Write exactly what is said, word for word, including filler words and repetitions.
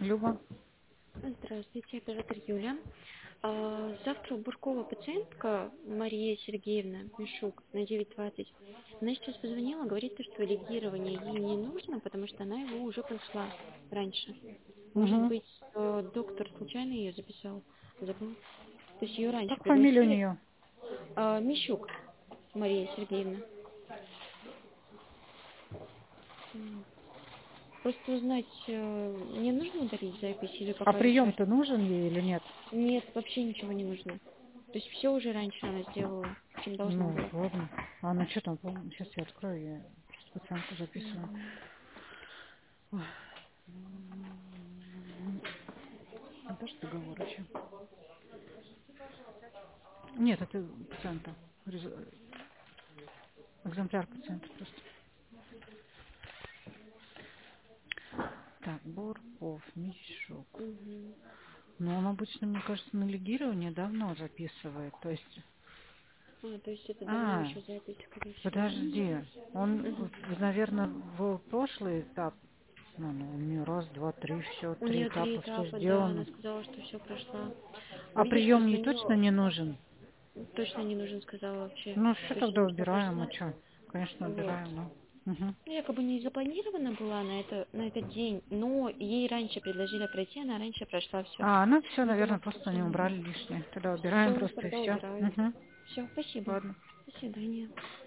Люба. Здравствуйте, оператор Юля. А, Завтра у Буркова пациентка Мария Сергеевна Мишук на девять двадцать. Она сейчас позвонила, говорит, что лигирование ей не нужно, потому что она его уже прошла раньше. Может Угу. быть, э, доктор случайно ее записал, забыл? То есть ее раньше Как фамилия у пригласили. нее? А, Мишук Мария Сергеевна. М. Просто узнать, э, мне нужно удалить запись или А пока решать? прием-то нужен ей или нет? Нет, вообще ничего не нужно. То есть все уже раньше она сделала, чем должна Ну, была. ладно. А она что там, помню, сейчас я открою, я просто пациентку записываю. Мгм. Ой. Это же договор еще. Нет, это пациента. Резу- Экземпляр пациента просто. Так, Бурков, Мишук. Мгм. Ну, он обычно, мне кажется, на лигирование давно записывает. То есть... А, то есть это давно А, еще запись, скорее всего, да? подожди. Он, Мгм. наверное, в прошлый этап, ну, ну, у нее раз, два, три, все, У три нее три этапа, все этапа, да, она сделано. сказала, что все прошла. А Видишь, прием просто у ей точно нее не нужен? точно не нужен, сказала вообще. Ну, все Точно тогда нужно убираем, а прошла. что? Конечно, Вот. убираем, ну. Мгм. Ну, якобы не запланирована была на, это, на этот день, но ей раньше предложили пройти, она раньше прошла все. А, ну все, Видимо, наверное, просто не причина. убрали лишнее. Тогда убираем Все, просто и тогда все. убираю. Угу. Все, спасибо. Ладно. До свидания.